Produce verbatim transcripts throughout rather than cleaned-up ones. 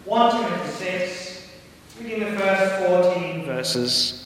First Timothy six, reading the first fourteen verses.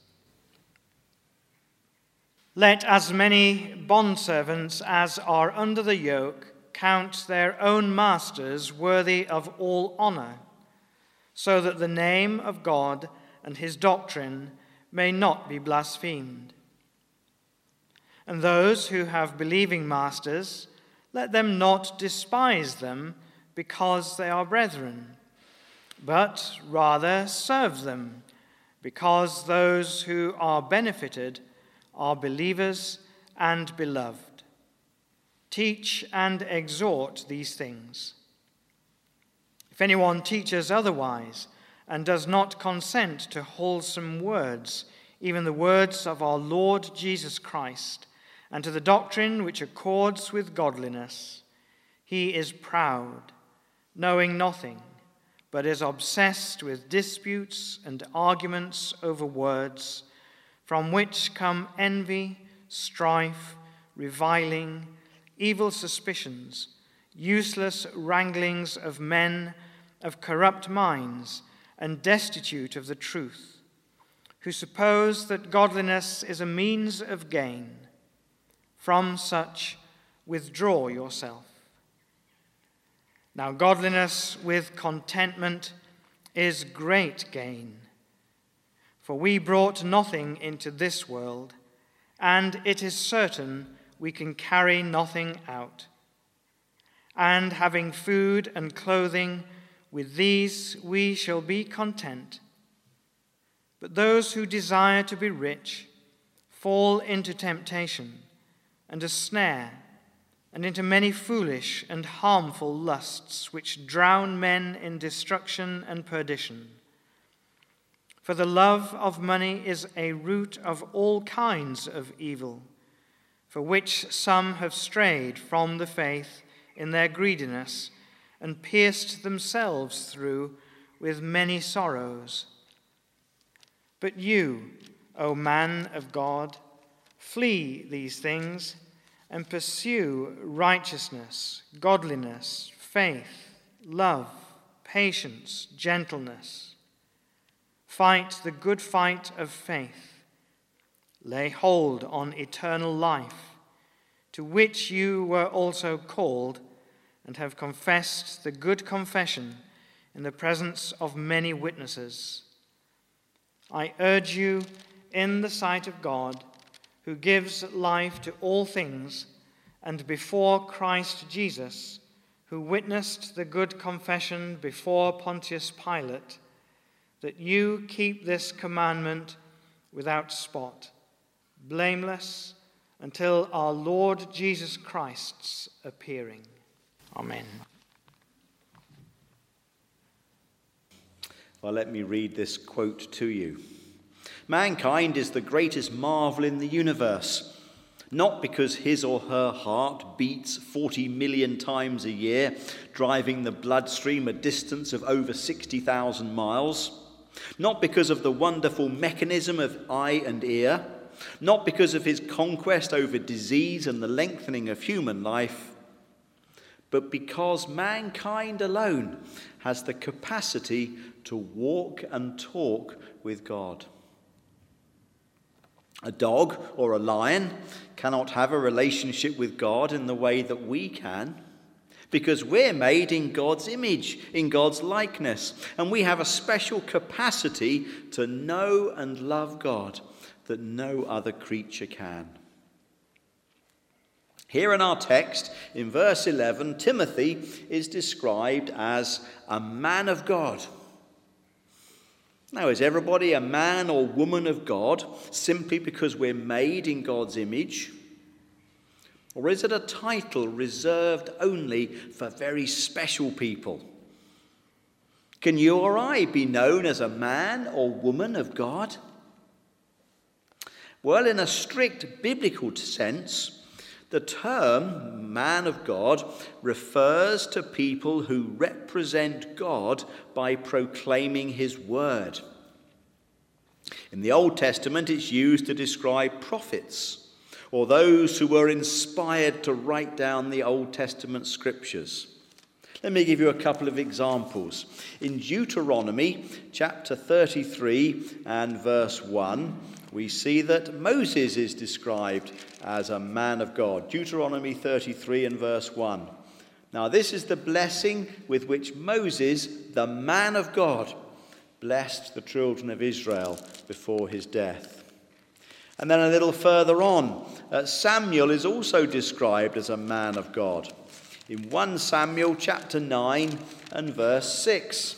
Let as many bondservants as are under the yoke count their own masters worthy of all honor, so that the name of God and his doctrine may not be blasphemed. And those who have believing masters, let them not despise them because they are brethren, but rather serve them, because those who are benefited are believers and beloved. Teach and exhort these things. If anyone teaches otherwise and does not consent to wholesome words, even the words of our Lord Jesus Christ, and to the doctrine which accords with godliness, he is proud, knowing nothing, but is obsessed with disputes and arguments over words, from which come envy, strife, reviling, evil suspicions, useless wranglings of men of corrupt minds and destitute of the truth, who suppose that godliness is a means of gain. From such, withdraw yourself. Now, godliness with contentment is great gain. For we brought nothing into this world, and it is certain we can carry nothing out. And having food and clothing, with these we shall be content. But those who desire to be rich fall into temptation and a snare, and into many foolish and harmful lusts, which drown men in destruction and perdition. For the love of money is a root of all kinds of evil, for which some have strayed from the faith in their greediness, and pierced themselves through with many sorrows. But you, O man of God, flee these things and pursue righteousness, godliness, faith, love, patience, gentleness. Fight the good fight of faith. Lay hold on eternal life, to which you were also called, and have confessed the good confession in the presence of many witnesses. I urge you in the sight of God, who gives life to all things, and before Christ Jesus, who witnessed the good confession before Pontius Pilate, that you keep this commandment without spot, blameless, until our Lord Jesus Christ's appearing. Amen. Well, let me read this quote to you. Mankind is the greatest marvel in the universe, not because his or her heart beats forty million times a year, driving the bloodstream a distance of over sixty thousand miles, not because of the wonderful mechanism of eye and ear, not because of his conquest over disease and the lengthening of human life, but because mankind alone has the capacity to walk and talk with God. A dog or a lion cannot have a relationship with God in the way that we can, because we're made in God's image, in God's likeness, and we have a special capacity to know and love God that no other creature can. Here in our text, in verse eleven, Timothy is described as a man of God. Now, is everybody a man or woman of God simply because we're made in God's image? Or is it a title reserved only for very special people? Can you or I be known as a man or woman of God? Well, in a strict biblical sense, the term man of God refers to people who represent God by proclaiming his word. In the Old Testament, it's used to describe prophets or those who were inspired to write down the Old Testament scriptures. Let me give you a couple of examples. In Deuteronomy chapter thirty-three and verse one, we see that Moses is described as a man of God. Deuteronomy thirty-three and verse one. Now this is the blessing with which Moses, the man of God, blessed the children of Israel before his death. And then a little further on, uh, Samuel is also described as a man of God. In First Samuel chapter nine and verse six.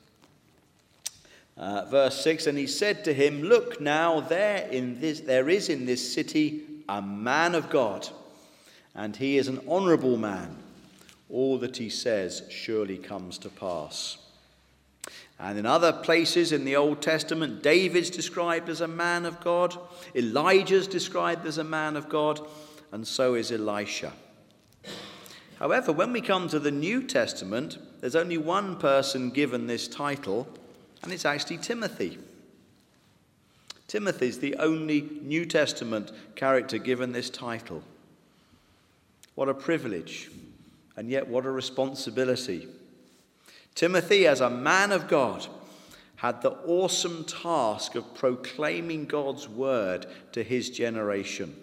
Uh, verse six, and he said to him, look now, there in this there is in this city a man of God, and he is an honourable man. All that he says surely comes to pass. And in other places in the Old Testament, David's described as a man of God, Elijah's described as a man of God, and so is Elisha. However, when we come to the New Testament, there's only one person given this title, and it's actually Timothy. Timothy's the only New Testament character given this title. What a privilege, and yet what a responsibility. Timothy, as a man of God, had the awesome task of proclaiming God's word to his generation.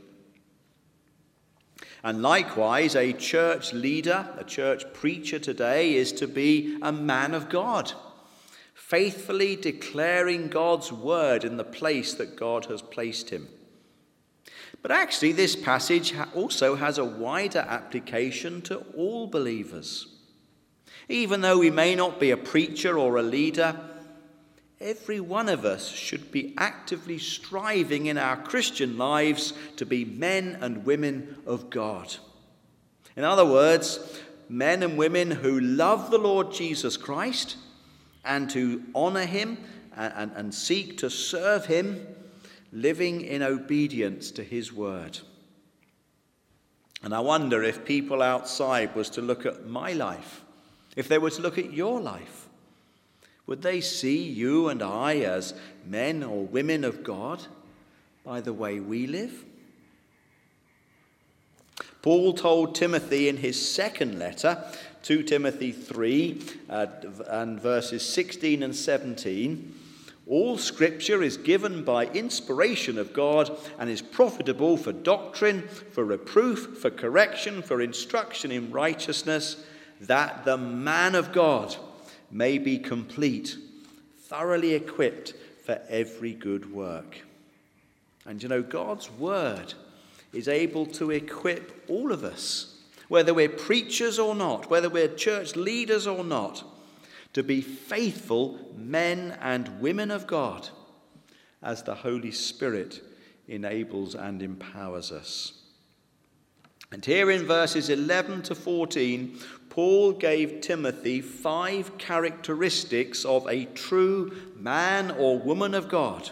And likewise, a church leader, a church preacher today is to be a man of God, faithfully declaring God's word in the place that God has placed him. But actually, this passage also has a wider application to all believers. Even though we may not be a preacher or a leader, every one of us should be actively striving in our Christian lives to be men and women of God. In other words, men and women who love the Lord Jesus Christ and to honour him and, and, and seek to serve him, living in obedience to his word. And I wonder if people outside was to look at my life, if they were to look at your life, would they see you and I as men or women of God by the way we live? Paul told Timothy in his second letter, Second Timothy three uh, and verses sixteen and seventeen, all scripture is given by inspiration of God and is profitable for doctrine, for reproof, for correction, for instruction in righteousness, that the man of God may be complete, thoroughly equipped for every good work. And you know, God's word is able to equip all of us, whether we're preachers or not, whether we're church leaders or not, to be faithful men and women of God as the Holy Spirit enables and empowers us. And here in verses eleven to fourteen, Paul gave Timothy five characteristics of a true man or woman of God.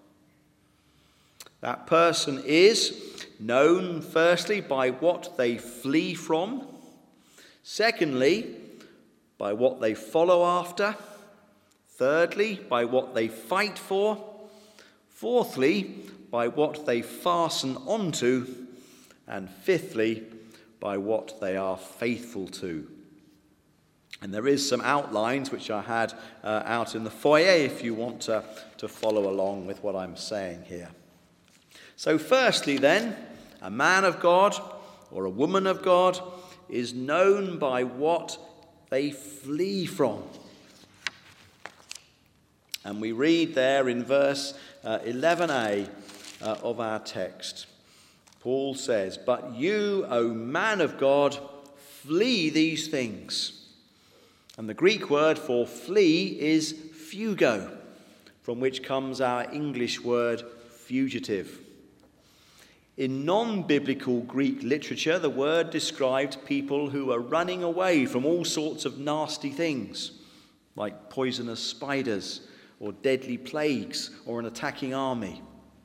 That person is known, firstly, by what they flee from. Secondly, by what they follow after. Thirdly, by what they fight for. Fourthly, by what they fasten onto. And fifthly, by what they are faithful to. And there is some outlines which I had uh, out in the foyer if you want to, to follow along with what I'm saying here. So firstly then, a man of God or a woman of God is known by what they flee from. And we read there in verse uh, eleven a uh, of our text. Paul says, "But you, O man of God, flee these things." And the Greek word for flee is fugo, from which comes our English word fugitive. In non-biblical Greek literature, the word described people who are running away from all sorts of nasty things, like poisonous spiders or deadly plagues or an attacking army.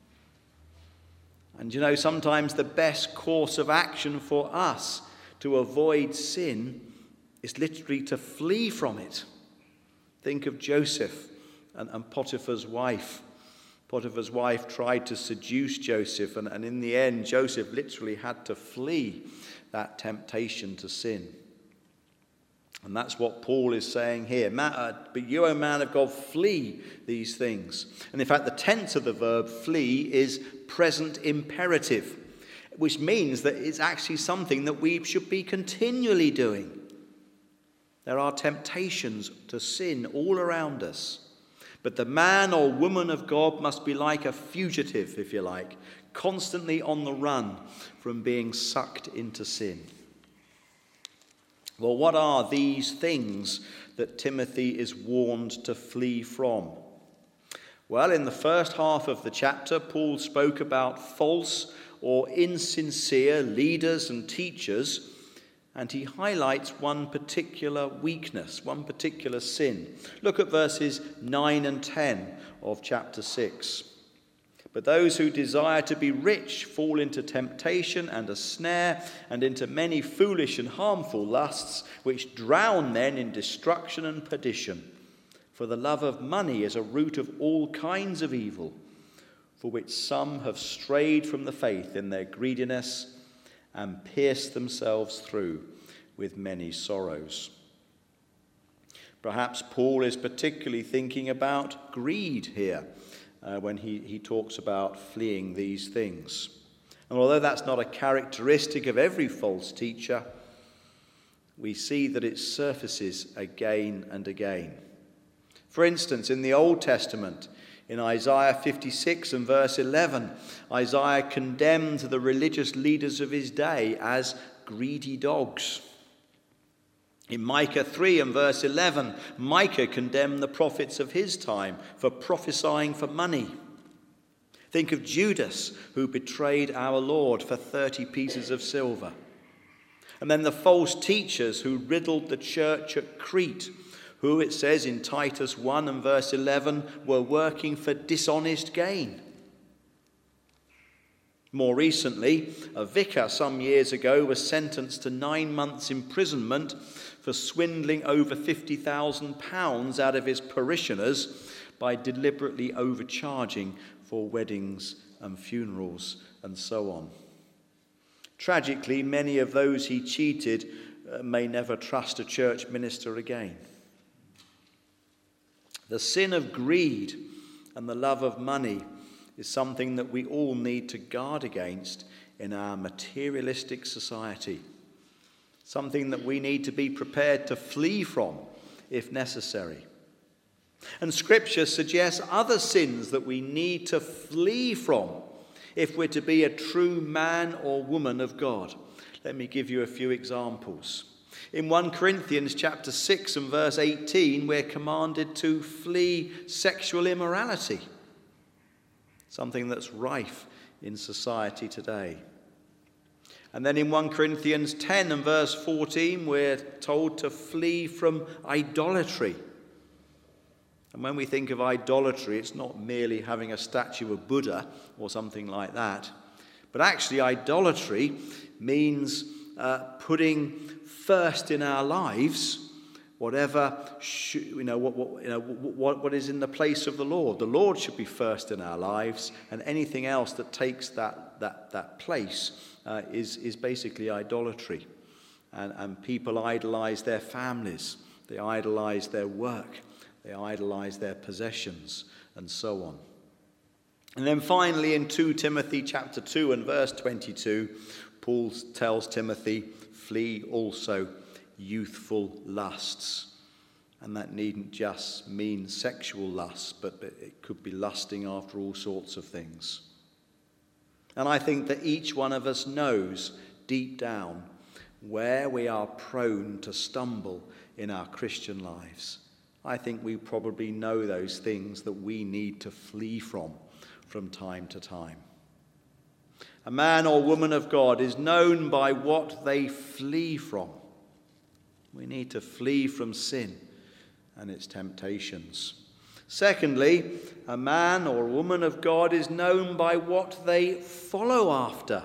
And you know, sometimes the best course of action for us to avoid sin is literally to flee from it. Think of Joseph and, and Potiphar's wife. Potiphar's wife tried to seduce Joseph, and, and in the end, Joseph literally had to flee that temptation to sin. And that's what Paul is saying here. But you, O man of God, flee these things. And in fact, the tense of the verb flee is present imperative, which means that it's actually something that we should be continually doing. There are temptations to sin all around us. But the man or woman of God must be like a fugitive, if you like, constantly on the run from being sucked into sin. Well, what are these things that Timothy is warned to flee from? Well, in the first half of the chapter, Paul spoke about false or insincere leaders and teachers, and he highlights one particular weakness, one particular sin. Look at verses nine and ten of chapter six. But those who desire to be rich fall into temptation and a snare, and into many foolish and harmful lusts, which drown men in destruction and perdition. For the love of money is a root of all kinds of evil, for which some have strayed from the faith in their greediness and pierced themselves through with many sorrows. Perhaps Paul is particularly thinking about greed here uh, when he, he talks about fleeing these things. And although that's not a characteristic of every false teacher, we see that it surfaces again and again. For instance, in the Old Testament, in Isaiah fifty-six and verse eleven, Isaiah condemned the religious leaders of his day as greedy dogs. In Micah three and verse eleven, Micah condemned the prophets of his time for prophesying for money. Think of Judas, who betrayed our Lord for thirty pieces of silver. And then the false teachers who riddled the church at Crete, who, it says in Titus one and verse eleven, were working for dishonest gain. More recently, a vicar some years ago was sentenced to nine months' imprisonment for swindling over fifty thousand pounds out of his parishioners by deliberately overcharging for weddings and funerals and so on. Tragically, many of those he cheated uh, may never trust a church minister again. The sin of greed and the love of money is something that we all need to guard against in our materialistic society. Something that we need to be prepared to flee from if necessary. And Scripture suggests other sins that we need to flee from if we're to be a true man or woman of God. Let me give you a few examples. In First Corinthians chapter six and verse eighteen, we're commanded to flee sexual immorality, something that's rife in society today. And then in First Corinthians ten and verse fourteen, we're told to flee from idolatry. And when we think of idolatry, it's not merely having a statue of Buddha or something like that. But actually, idolatry means uh, putting first in our lives whatever, should, you know, what, what, you know what, what is in the place of the Lord. The Lord should be first in our lives, and anything else that takes that, that, that place uh, is, is basically idolatry. And, and people idolize their families, they idolize their work, they idolize their possessions, and so on. And then finally in Second Timothy chapter two and verse twenty-two, Paul tells Timothy, flee also youthful lusts. And that needn't just mean sexual lusts, but it could be lusting after all sorts of things. And I think that each one of us knows deep down where we are prone to stumble in our Christian lives. I think we probably know those things that we need to flee from from time to time. A man or woman of God is known by what they flee from. We need to flee from sin and its temptations. Secondly, a man or woman of God is known by what they follow after.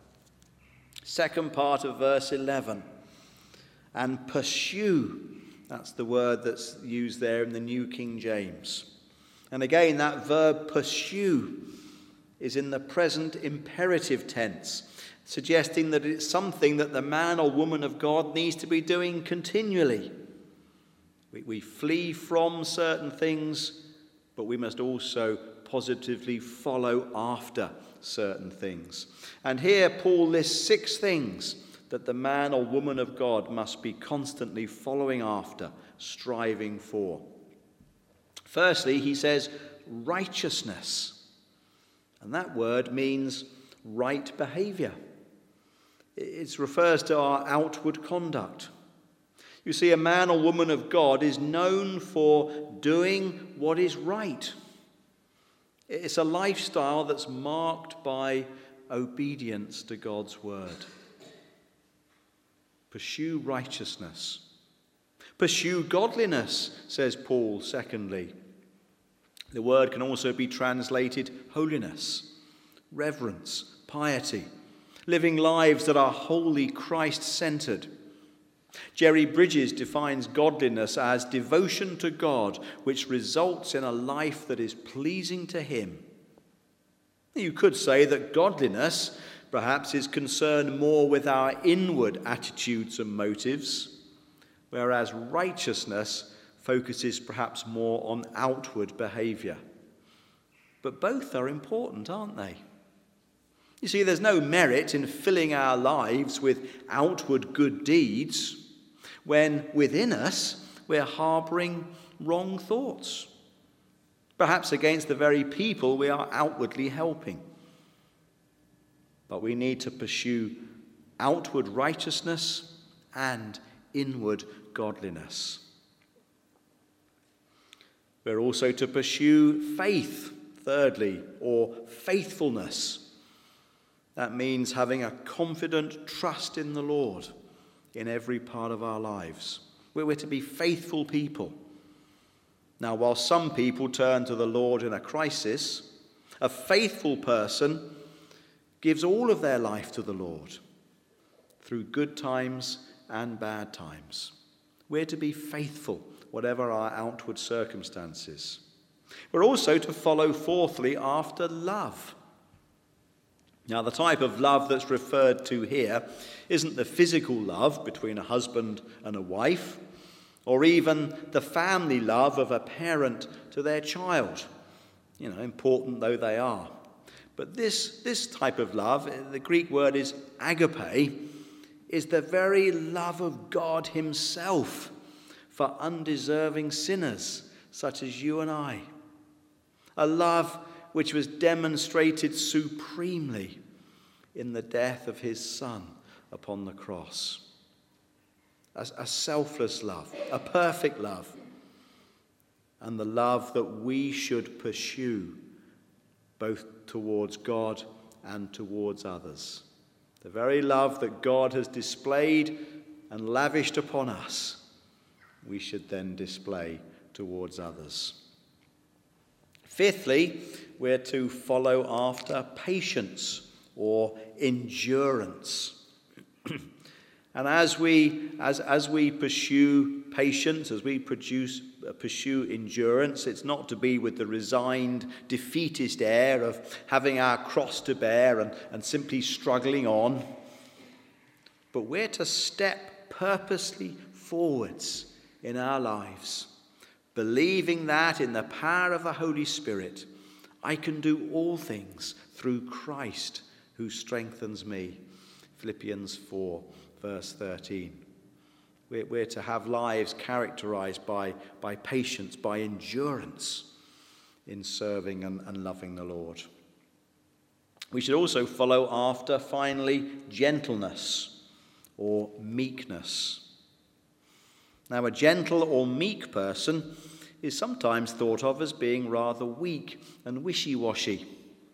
Second part of verse eleven. And pursue. That's the word that's used there in the New King James. And again, that verb pursue is in the present imperative tense, suggesting that it's something that the man or woman of God needs to be doing continually. We, we flee from certain things, but we must also positively follow after certain things. And here Paul lists six things that the man or woman of God must be constantly following after, striving for. Firstly, he says righteousness. And that word means right behavior. It refers to our outward conduct. You see, a man or woman of God is known for doing what is right. It's a lifestyle that's marked by obedience to God's word. Pursue righteousness. Pursue godliness, says Paul, secondly. The word can also be translated holiness, reverence, piety, living lives that are wholly Christ-centered. Jerry Bridges defines godliness as devotion to God, which results in a life that is pleasing to him. You could say that godliness perhaps is concerned more with our inward attitudes and motives, whereas righteousness focuses perhaps more on outward behavior. But both are important, aren't they? You see, there's no merit in filling our lives with outward good deeds when within us we're harbouring wrong thoughts, perhaps against the very people we are outwardly helping. But we need to pursue outward righteousness and inward godliness. We're also to pursue faith, thirdly, or faithfulness. That means having a confident trust in the Lord in every part of our lives. We're to be faithful people. Now, while some people turn to the Lord in a crisis, a faithful person gives all of their life to the Lord through good times and bad times. We're to be faithful, whatever our outward circumstances. We're also to follow, fourthly, after love. Now, the type of love that's referred to here isn't the physical love between a husband and a wife, or even the family love of a parent to their child, you know, important though they are. But this, this type of love, the Greek word is agape, is the very love of God himself for undeserving sinners such as you and I. A love which was demonstrated supremely in the death of his Son upon the cross. A, a selfless love, a perfect love, and the love that we should pursue both towards God and towards others. The very love that God has displayed and lavished upon us, we should then display towards others. Fifthly, we're to follow after patience or endurance. And as we as as we pursue patience, as we produce, uh, pursue endurance, it's not to be with the resigned, defeatist air of having our cross to bear and, and simply struggling on. But we're to step purposely forwards in our lives, believing that in the power of the Holy Spirit, I can do all things through Christ who strengthens me. Philippians four, verse thirteen. We're, we're to have lives characterized by, by patience, by endurance in serving and, and loving the Lord. We should also follow after, finally, gentleness or meekness. Now, a gentle or meek person is sometimes thought of as being rather weak and wishy-washy.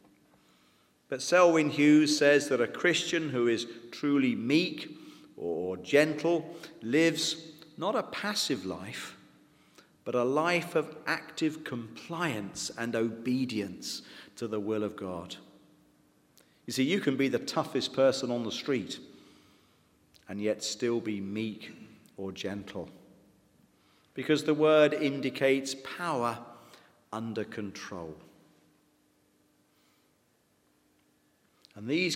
But Selwyn Hughes says that a Christian who is truly meek or gentle lives not a passive life, but a life of active compliance and obedience to the will of God. You see, you can be the toughest person on the street and yet still be meek or gentle, because the word indicates power under control. And these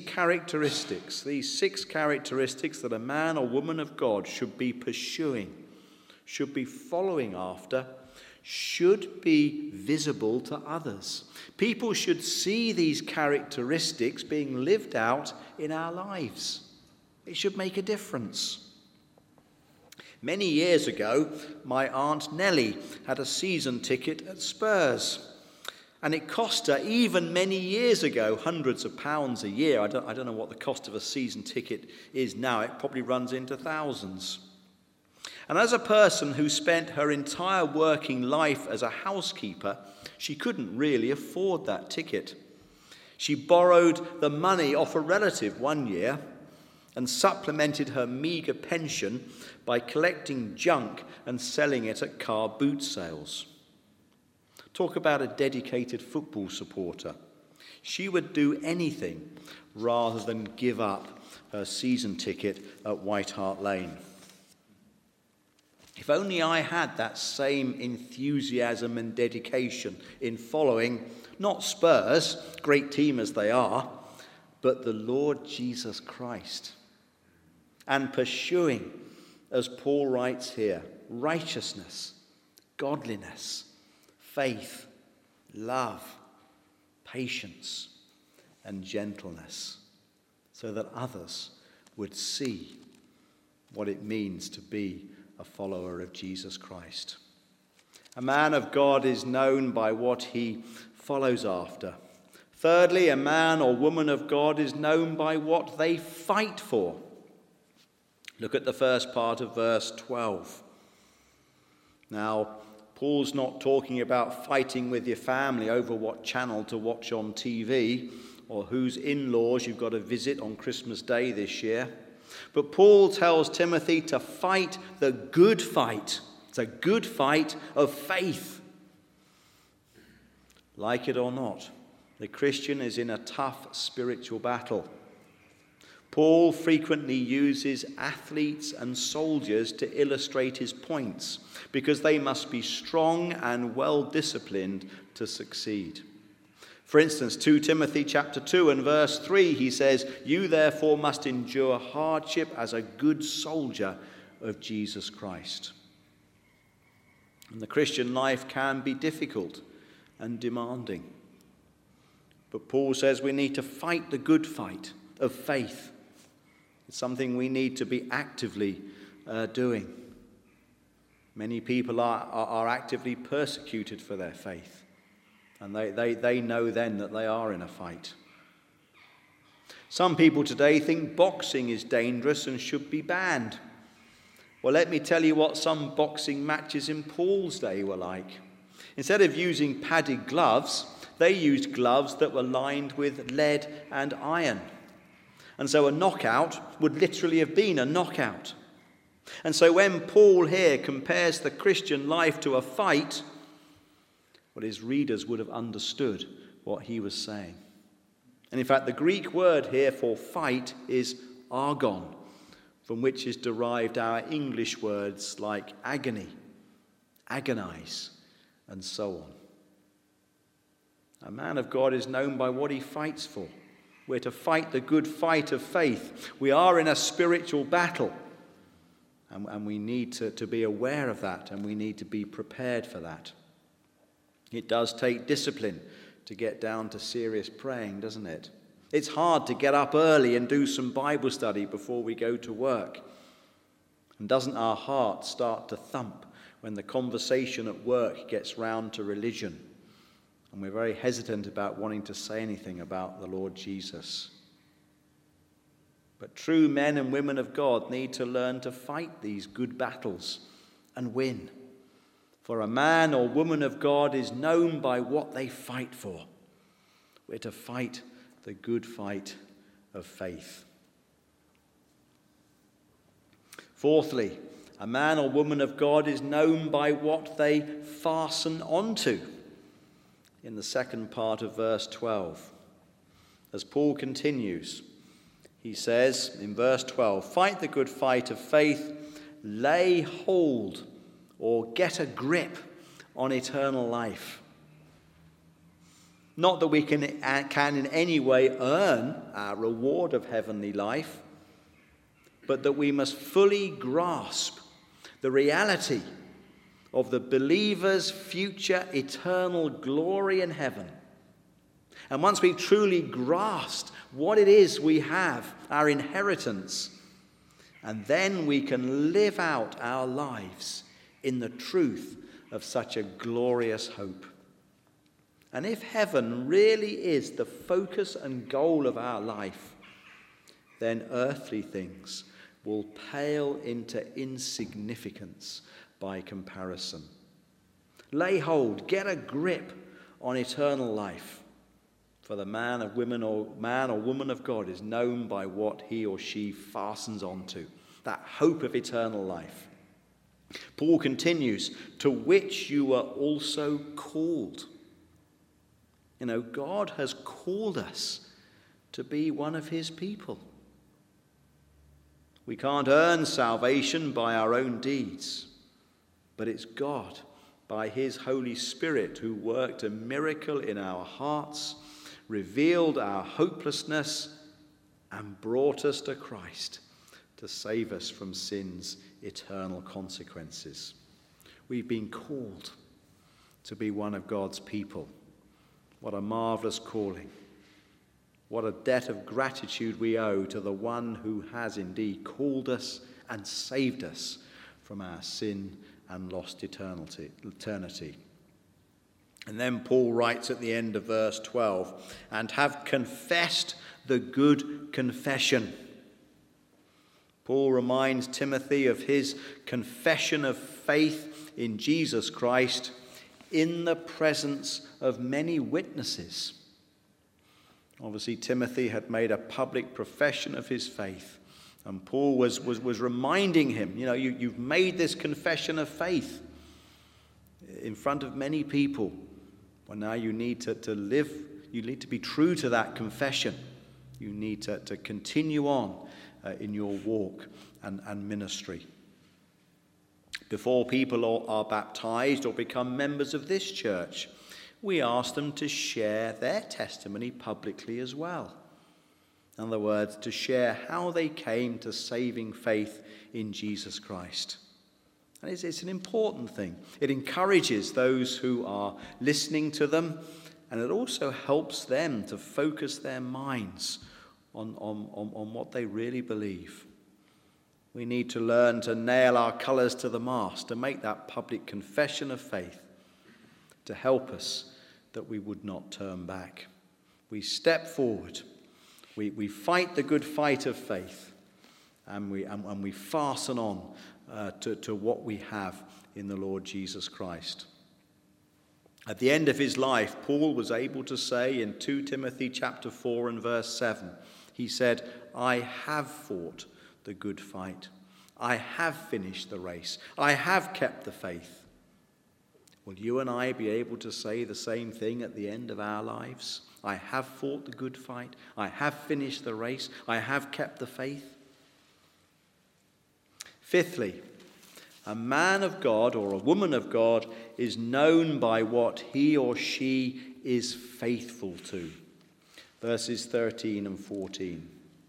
characteristics, these six characteristics that a man or woman of God should be pursuing, should be following after, should be visible to others. People should see these characteristics being lived out in our lives. It should make a difference. Many years ago, my Aunt Nellie had a season ticket at Spurs. And it cost her, even many years ago, hundreds of pounds a year. I don't, I don't know what the cost of a season ticket is now. It probably runs into thousands. And as a person who spent her entire working life as a housekeeper, she couldn't really afford that ticket. She borrowed the money off a relative one year and supplemented her meagre pension by collecting junk and selling it at car boot sales. Talk about a dedicated football supporter. She would do anything rather than give up her season ticket at White Hart Lane. If only I had that same enthusiasm and dedication in following, not Spurs, great team as they are, but the Lord Jesus Christ. And pursuing, as Paul writes here, righteousness, godliness, faith, love, patience, and gentleness, so that others would see what it means to be a follower of Jesus Christ. A man of God is known by what he follows after. Thirdly, a man or woman of God is known by what they fight for. Look at the first part of verse twelve. Now, Paul's not talking about fighting with your family over what channel to watch on T V or whose in-laws you've got to visit on Christmas Day this year. But Paul tells Timothy to fight the good fight. It's a good fight of faith. Like it or not, the Christian is in a tough spiritual battle. Paul frequently uses athletes and soldiers to illustrate his points because they must be strong and well-disciplined to succeed. For instance, Second Timothy chapter two and verse three, he says, "You therefore must endure hardship as a good soldier of Jesus Christ." And the Christian life can be difficult and demanding. But Paul says we need to fight the good fight of faith. It's something we need to be actively uh, doing. Many people are, are, are actively persecuted for their faith. And they, they, they know then that they are in a fight. Some people today think boxing is dangerous and should be banned. Well, let me tell you what some boxing matches in Paul's day were like. Instead of using padded gloves, they used gloves that were lined with lead and iron. And so a knockout would literally have been a knockout. And so when Paul here compares the Christian life to a fight, well, his readers would have understood what he was saying. And in fact, the Greek word here for fight is argon, from which is derived our English words like agony, agonize, and so on. A man of God is known by what he fights for. We're to fight the good fight of faith. We are in a spiritual battle, and, and we need to, to be aware of that, and we need to be prepared for that. It does take discipline to get down to serious praying, doesn't it? It's hard to get up early and do some Bible study before we go to work. And doesn't our heart start to thump when the conversation at work gets round to religion? And we're very hesitant about wanting to say anything about the Lord Jesus. But true men and women of God need to learn to fight these good battles and win. For a man or woman of God is known by what they fight for. We're to fight the good fight of faith. Fourthly, a man or woman of God is known by what they fasten onto. In the second part of verse twelve, as Paul continues, he says in verse twelve, "Fight the good fight of faith, lay hold or get a grip on eternal life." Not that we can, can in any way earn our reward of heavenly life, but that we must fully grasp the reality of the believer's future eternal glory in heaven. And once we've truly grasped what it is we have, our inheritance, and then we can live out our lives in the truth of such a glorious hope. And if heaven really is the focus and goal of our life, then earthly things will pale into insignificance by comparison. Lay hold, get a grip on eternal life. For the man of women or man or woman of God is known by what he or she fastens onto, that hope of eternal life. Paul continues, to which you are also called. You know, God has called us to be one of his people. We can't earn salvation by our own deeds, but it's God, by his Holy Spirit, who worked a miracle in our hearts, revealed our hopelessness, and brought us to Christ to save us from sin's eternal consequences. We've been called to be one of God's people. What a marvelous calling. What a debt of gratitude we owe to the one who has indeed called us and saved us from our sin and lost eternity. eternity. And then Paul writes at the end of verse twelve, and have confessed the good confession. Paul reminds Timothy of his confession of faith in Jesus Christ in the presence of many witnesses. Obviously, Timothy had made a public profession of his faith. And Paul was, was, was reminding him, you know, you, you've made this confession of faith in front of many people. Well, now you need to, to live, you need to be true to that confession. You need to, to continue on uh, in your walk and, and ministry. Before people are baptized or become members of this church, we ask them to share their testimony publicly as well. In other words, to share how they came to saving faith in Jesus Christ. And it's, it's an important thing. It encourages those who are listening to them, and it also helps them to focus their minds on, on, on, on what they really believe. We need to learn to nail our colours to the mast, to make that public confession of faith, to help us that we would not turn back. We step forward. We, we fight the good fight of faith, and we, and, and we fasten on uh, to, to what we have in the Lord Jesus Christ. At the end of his life, Paul was able to say in Second Timothy chapter four and verse seven, he said, I have fought the good fight. I have finished the race. I have kept the faith. Will you and I be able to say the same thing at the end of our lives? I have fought the good fight. I have finished the race. I have kept the faith. Fifthly, a man of God or a woman of God is known by what he or she is faithful to. Verses thirteen and fourteen.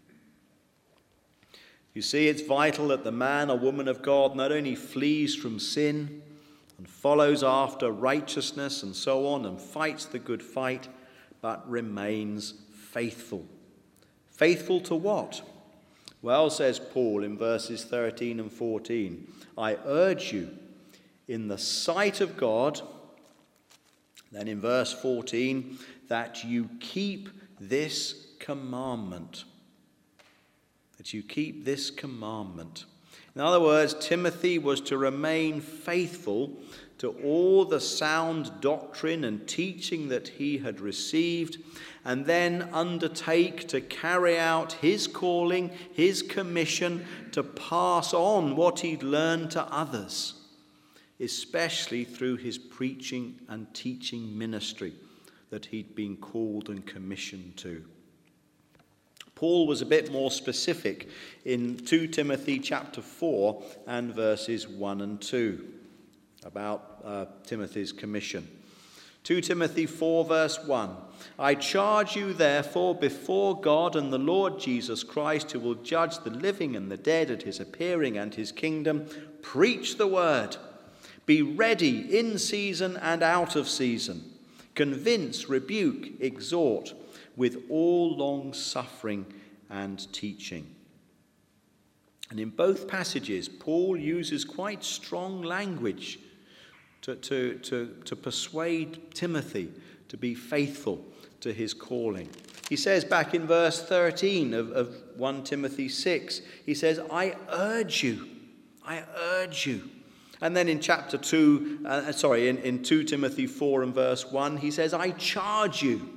You see, it's vital that the man or woman of God not only flees from sin and follows after righteousness and so on and fights the good fight, but remains faithful. Faithful to what? Well, says Paul in verses thirteen and fourteen, I urge you in the sight of God, then in verse fourteen, that you keep this commandment. That you keep this commandment. In other words, Timothy was to remain faithful to all the sound doctrine and teaching that he had received, and then undertake to carry out his calling, his commission, to pass on what he'd learned to others, especially through his preaching and teaching ministry that he'd been called and commissioned to. Paul was a bit more specific in Second Timothy chapter four and verses one and two about uh, Timothy's commission. Second Timothy four verse one. I charge you therefore before God and the Lord Jesus Christ, who will judge the living and the dead at his appearing and his kingdom, preach the word. Be ready in season and out of season. Convince, rebuke, exhort with all long suffering and teaching. And in both passages, Paul uses quite strong language to, to, to, to persuade Timothy to be faithful to his calling. He says back in verse thirteen of, of First Timothy six, he says, I urge you, I urge you. And then in chapter two, uh, sorry, in, in Second Timothy four and verse one, he says, I charge you.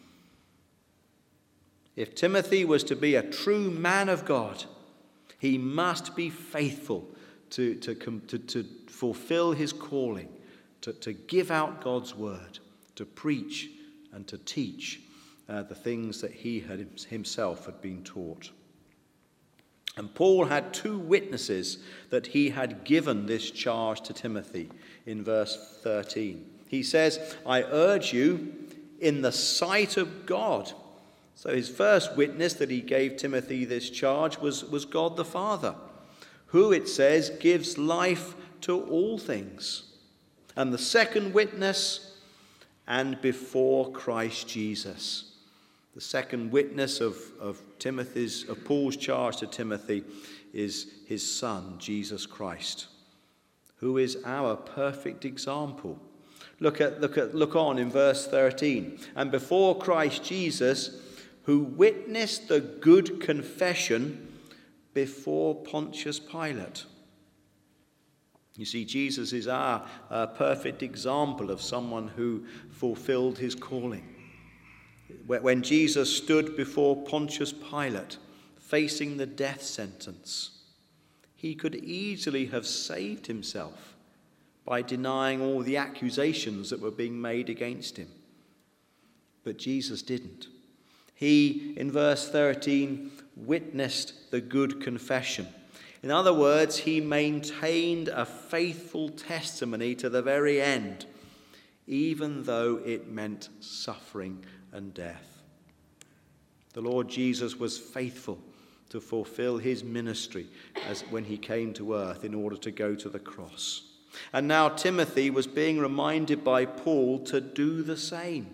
If Timothy was to be a true man of God, he must be faithful to, to, to, to fulfill his calling, to, to give out God's word, to preach and to teach uh, the things that he had himself had been taught. And Paul had two witnesses that he had given this charge to Timothy in verse thirteen. He says, I urge you in the sight of God. So his first witness that he gave Timothy this charge was, was God the Father, who, it says, gives life to all things. And the second witness, and before Christ Jesus. The second witness of, of Timothy's, of Paul's charge to Timothy is his son, Jesus Christ, who is our perfect example. Look at, look at, look on in verse thirteen. And before Christ Jesus, who witnessed the good confession before Pontius Pilate. You see, Jesus is our uh, perfect example of someone who fulfilled his calling. When Jesus stood before Pontius Pilate, facing the death sentence, he could easily have saved himself by denying all the accusations that were being made against him. But Jesus didn't. He, in verse thirteen, witnessed the good confession. In other words, he maintained a faithful testimony to the very end, even though it meant suffering and death. The Lord Jesus was faithful to fulfill his ministry as when he came to earth in order to go to the cross. And now Timothy was being reminded by Paul to do the same,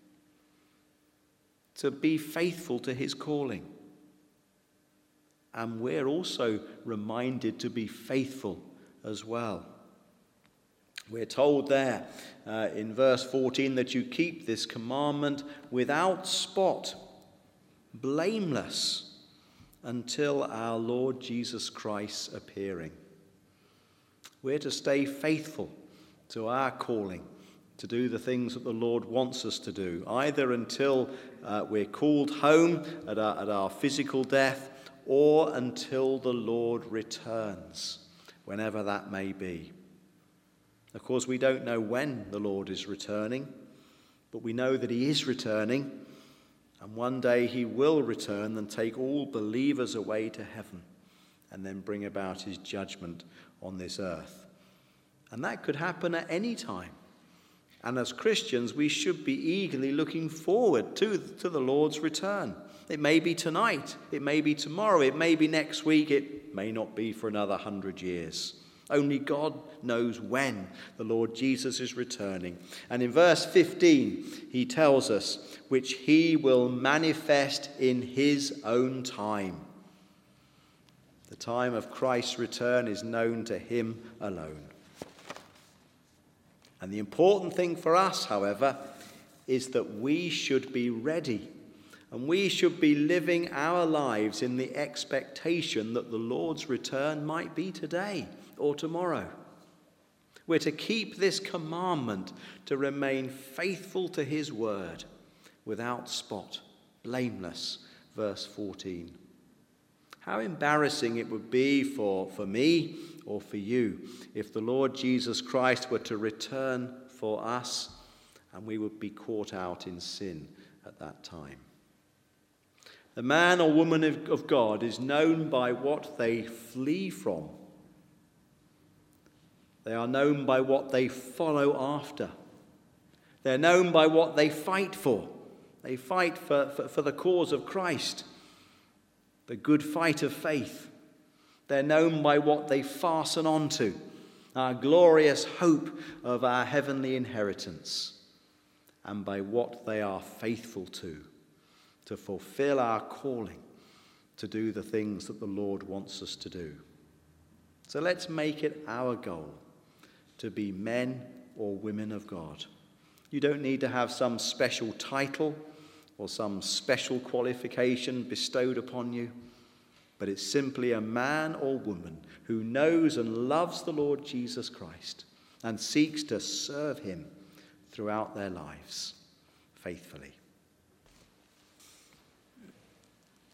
to be faithful to his calling. And we're also reminded to be faithful as well. We're told there uh, in verse fourteen that you keep this commandment without spot, blameless, until our Lord Jesus Christ's appearing. We're to stay faithful to our calling, to do the things that the Lord wants us to do, either until uh, we're called home at our, at our physical death, or until the Lord returns, whenever that may be. Of course, we don't know when the Lord is returning, but we know that he is returning, and one day he will return and take all believers away to heaven, and then bring about his judgment on this earth. And that could happen at any time. And as Christians, we should be eagerly looking forward to, to the Lord's return. It may be tonight, it may be tomorrow, it may be next week, it may not be for another hundred years. Only God knows when the Lord Jesus is returning. And in verse fifteen, he tells us, which he will manifest in his own time. The time of Christ's return is known to him alone. And the important thing for us, however, is that we should be ready. And we should be living our lives in the expectation that the Lord's return might be today or tomorrow. We're to keep this commandment to remain faithful to his word, without spot, blameless, verse fourteen. How embarrassing it would be for, for me or for you if the Lord Jesus Christ were to return for us and we would be caught out in sin at that time. The man or woman of, of God is known by what they flee from. They are known by what they follow after. They're known by what they fight for. They fight for, for, for the cause of Christ, the good fight of faith. They're known by what they fasten onto, our glorious hope of our heavenly inheritance, and by what they are faithful to, to fulfill our calling, to do the things that the Lord wants us to do. So let's make it our goal to be men or women of God. You don't need to have some special title or some special qualification bestowed upon you, but it's simply a man or woman who knows and loves the Lord Jesus Christ and seeks to serve him throughout their lives faithfully.